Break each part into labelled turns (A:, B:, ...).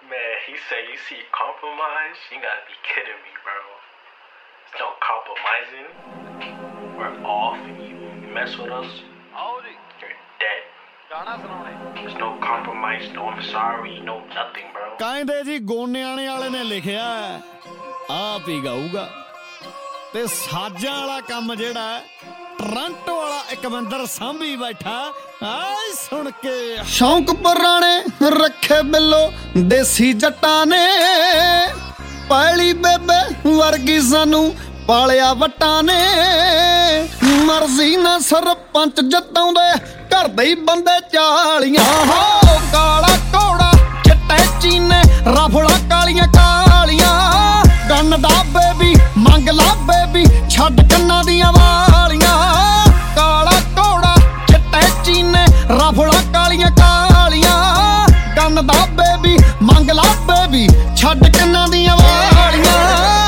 A: Man, he said you see compromise? You gotta be kidding me, bro. There's no compromising. We're off. You mess with us, you're dead. There's no compromise, no I'm sorry, no nothing, bro.
B: ਕਹਿੰਦੇ ਜੀ ਗੋਨਿਆਣੇ ਵਾਲੇ ਨੇ ਲਿਖਿਆ ਆਪ ਹੀ ਗਾਊਗਾ ਤੇ ਸਾਜਾਂ ਵਾਲਾ ਕੰਮ ਜਿਹੜਾ ਟੋਰਾਂਟੋ ਵਾਲਾ ਇਕਵਿੰਦਰ ਸਾਂਭੀ ਬੈਠਾ ਆਏ ਸੁਣ ਕੇ ਸ਼ੌਂਕ ਪੁਰਾਣੇ ਰੱਖੇ ਬਿੱਲੋ ਦੇਸੀ ਜੱਟਾਂ ਨੇ ਪੈਲੀ ਬੇਬੇ ਵਰਗੀ ਸਾਨੂੰ ਪਾਲਿਆ ਵੱਟਾਂ ਨੇ ਮਰਜ਼ੀ ਨਾ ਸਰਪੰਚ ਜਤਾਉਂਦੇ ਘਰ ਦੇ ਹੀ ਬੰਦੇ ਚਾਲੀਆਂ ਹੋ ਕਾਲਾ ਘੋੜਾ ਚਿੱਟੇ ਚੀਨੇ ਰਫਲਾ ਕਾਲੀਆਂ ਕਾਲੀਆਂ ਗੰਨ ਦਾ ਬੇਬੀ ਮੰਗ ਲਾ ਬੇਬੀ ਛੱਡ ਕੰਨਾਂ ਦੀਆਂ ਵਾਲੀਆਂ ਕਾਲਾ ਘੋੜਾ ਚਿੱਟੇ ਚੀਨੇ ਰਫਲਾ ਕਾਲੀਆਂ ਕਾਲੀਆਂ ਗੰਨ ਦਾ ਬੇਬੀ ਮੰਗ ਲਾ ਬੇਬੀ ਛੱਡ ਕੰਨਾਂ ਦੀਆਂ ਵਾਲੀਆਂ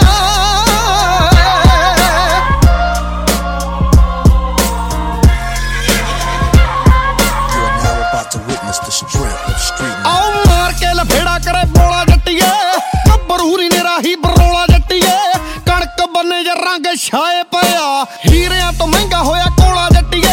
B: ਆਓ ਮਾਰ ਕੇ ਲਫੇੜਾ ਕਰੇ ਬੋਲਾ ਜੱਟੀਏ ਗੱਭਰੂਰੀ ਨੇ ਰਾਹੀ ਬਰੋਲਾ ਜੱਟੀਏ ਕਣਕ ਬੰਨੇ ਜਾਂ ਰੰਗ ਛਾਏ ਪਿਆ ਹੀਰਿਆਂ ਤੋਂ ਮਹਿੰਗਾ ਹੋਇਆ ਕੋਲਾ ਜੱਟੀਏ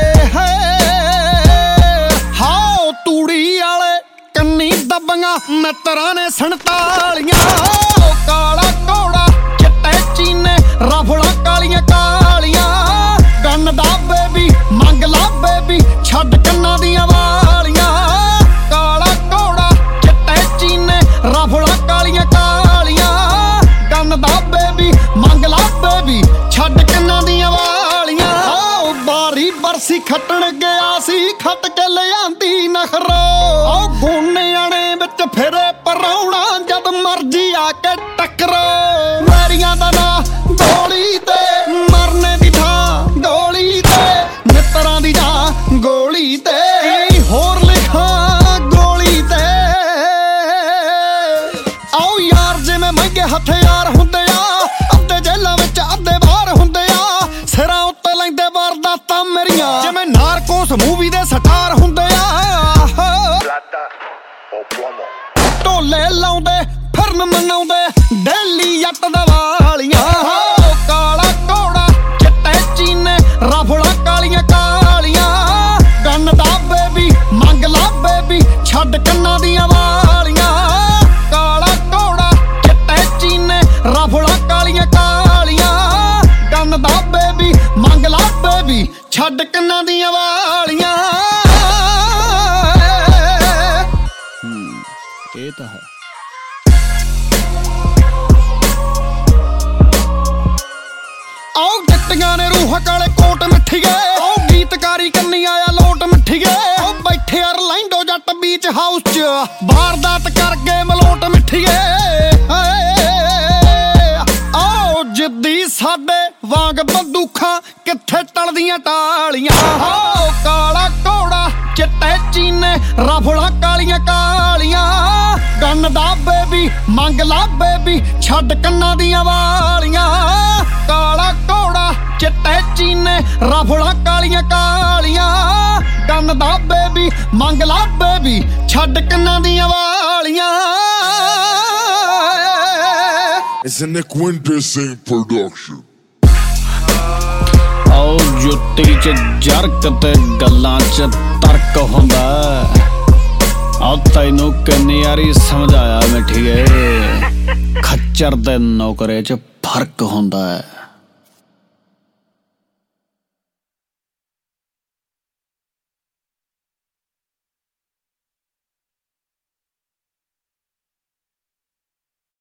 B: ਹਾਓ ਤੂੜੀ ਵਾਲੇ ਕੰਨੀ ਦੱਬੀਆਂ ਮਿੱਤਰਾਂ ਨੇ 47 ਕਾਲਾ ਘੋੜਾ ਚਿੱਟੇ ਚੀਨੇ ਰਫਲਾ ਕਾਲੀਆਂ ਕਾਲੀਆਂ ਗੰਨ ਦਾ ਬੇਬੀ ਮੰਗ ਲਾ ਬੇਬੀ ਛੱਡ ਕੰਨਾਂ ਦੀਆਂ ਵਾਲੀਆਂ ਕਾਲਾ ਘੋੜਾ ਚਿੱਟੇ ਚੀਨੇ ਰਫਲਾ ਕਾਲੀਆਂ ਕਾਲੀਆਂ ਗੰਨ ਦਾ ਬੇਬੀ ਮੰਗ ਲਾ ਬੇਬੀ ਛੱਡ ਕੰਨਾਂ ਦੀਆਂ ਵਾਲੀਆਂ ਓ ਬਾਰੀ ਬਰਸੀ ਖੱਟਣ ਗਿਆ ਸੀ ਖੱਟ ਕੇ ਲਿਆਂਦੀ ਨਖਰੋ ਓ ਗੋਨਿਆਣੇ ਵਿੱਚ ਫਿਰੇ ਪਰਾਉਣਾ ਜਦ ਮਰਜੀ ਆ ਕੇ ਟੱਕਰੋ ਮੈਰੀਆਂ ਦਾ ਨਾਂ ਗੋਲੀ ਤੇ ਮਰਨੇ ਦੀ ਥਾਂ ਗੋਲੀ ਤੇ ਮਿੱਤਰਾਂ ਦੀ ਜਾਂ ਗੋਲੀ ਤੇ ਹੋਰ ਲਿਖਾਂ ਗੋਲੀ ਤੇ ਆਓ ਯਾਰ ਜਿਵੇਂ ਮਹਿੰਗੇ ਹਥਿਆਰ ਹੁੰਦੇ ਆ ਅੱਧੇ ਜੇਲਾਂ ਵਿੱਚ ਅੱਧੇ ਬਾਹਰ ਹੁੰਦੇ ਆ ਸਿਰਾਂ ਉੱਤੇ ਲੈਂਦੇ ਵਾਰਦਾਤਾਂ ਮੇਰੀਆਂ ਜਿਵੇਂ ਨਾਰਕੋਸ ਮੂਵੀ ਦੇ ਸਟਾਰ ਹੁੰਦੇ ਆ ਢੋਲੇ ਲਾਉਂਦੇ ਫਿਰਨ ਮਨਾਉਂਦੇ ਡੇਲੀ ਜੱਟ ਦਵਾਲੀਆਂ ਕਾਲਾ ਘੋੜਾ ਚਿੱਟੇ ਚੀਨੇ ਰਫਲਾ ਕਾਲੀਆਂ ਕਾਲੀਆਂ ਗੰਨ ਦਾ ਬੇਬੀ ਮੰਗ ਲਾ ਬੇਬੀ ਛੱਡ ਕੰਨਾਂ ਦੀਆਂ ਵਾਲੀਆਂ ਕਾਲਾ ਘੋੜਾ ਚਿੱਟੇ ਚੀਨੇ ਰਫਲਾ ਕਾਲੀਆਂ ਕਾਲੀਆਂ ਗੰਨ ਦਾ ਬੇਬੀ ਮੰਗ ਲਾ ਬੇਬੀ ਛੱਡ ਕੰਨਾਂ ਦੀਆਂ ਵਾਲੀਆਂ ਇਹ ਤਾਂ ਹੈ ਆਓ ਜੱਟੀਆਂ ਨੇ ਰੂਹ ਕਾਲੇ ਕੋਟ ਮਿੱਠੀਏ ਆਓ ਗੀਤਕਾਰੀ ਕੰਨੀ ਆਇਆ ਲੋਟ ਮਿੱਠੀਏ ਆਓ ਬੈਠੇ ਅਰਲੈਂਡੋ ਜੱਟ ਬੀਚ ਹਾਊਸ 'ਚ ਵਾਰਦਾਤ ਕਰ ਗਏ ਮਲੋਟ ਮਿੱਠੀਏ ਆਓ ਜਿੱਦੀ ਸਾਡੇ ਵਾਂਗ ਬੰਦੂਖਾਂ ਕਿੱਥੇ ਟਲਦੀਆਂ ਟਾਲੀਆਂ ਆਓ ਕਾਲਾ ਘੋੜਾ ਚਿੱਟੇ ਚੀਨੇ ਰਫਲਾ ਕਾਲੀਆਂ ਕਾਲੀਆਂ ਗੰਨ ਦਾ ਬੇਬੀ ਮੰਗ ਲਾ ਬੇਬੀ ਛੱਡ ਕੰਨਾਂ ਦੀਆਂ ਵਾਲੀਆਂ ਕਾਲਾ ਘੋੜਾ ਚਿੱਟੇ ਚੀਨੇ ਰਫਲਾ ਕਾਲੀਆਂ ਕਾਲੀਆਂ ਗੰਨ ਦਾ ਬੇਬੀ ਮੰਗ ਲਾ ਬੇਬੀ ਛੱਡ ਕੰਨਾਂ ਦੀਆਂ ਵਾਲੀਆਂ
C: It's a Nick Winter Sing production.
B: ਆਓ ਜੁੱਤੀ 'ਚ ਜਰਕ ਤੇ ਗੱਲਾਂ 'ਚ ਤਰਕ ਹੁੰਦਾ ਆਓ ਤੈਨੂੰ ਕਿੰਨੀ ਵਾਰੀ ਸਮਝਾਇਆ ਮਿੱਠੀਏ ਖੱਚਰ ਤੇ ਨੌਕਰੇ 'ਚ ਫਰਕ ਹੁੰਦਾ ਹੈ।